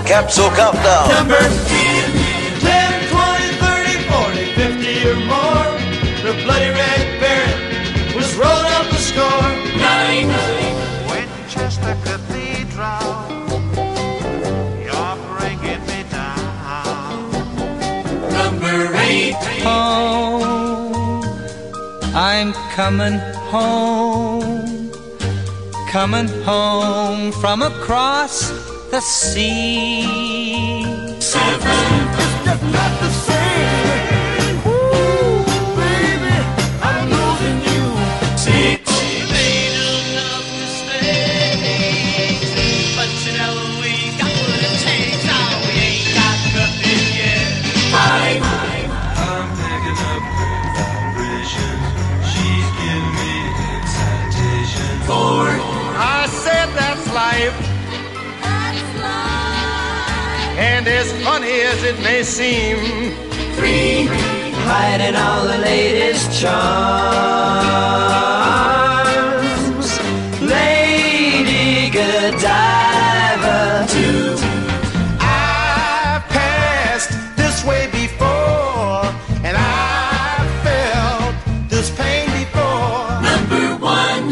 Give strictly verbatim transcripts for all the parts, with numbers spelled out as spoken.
Capsule Countdown. Number ten, twenty, thirty, forty, fifty or more. The Bloody Red Baron was rolling up the score. Nine. Winchester Cathedral, you're bringing me down. Number eight. Home, I'm coming home, coming home from across the sea. Seven. It's just not the same. Ooh, baby, I'm losing you. Six. Made enough mistakes, but you know we got what it takes. Now we ain't got nothing yet. Five. I'm picking up vibrations. She's giving me excitation. Four. I said that's life. And as funny as it may seem, Three. Hiding all the latest charms, Lady Godiva. Two. I've passed this way before, and I felt this pain before. Number one.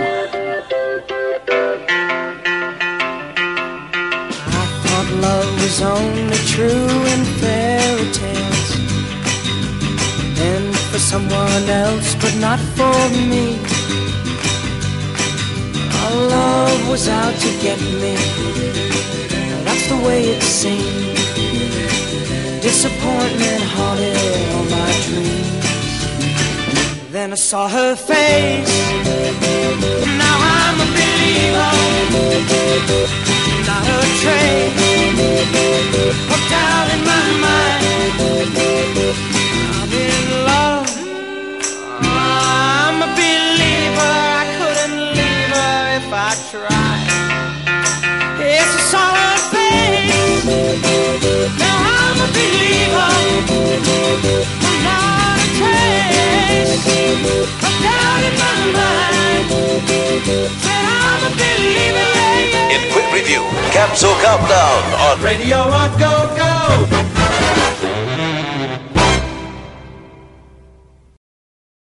I thought love was only true in fairy tales, and for someone else, but not for me. Our love was out to get me, that's the way it seemed. Disappointment haunted all my dreams. Then I saw her face, now I'm a believer. Not a trace of doubt in my mind. I'm in love, I'm a believer. I couldn't leave her if I tried. It's a solid face, now I'm a believer. Not a trace of doubt in my mind. Said I'm a believer, yeah, yeah. In quick review, Capsule Countdown on Radio Rock Go Go.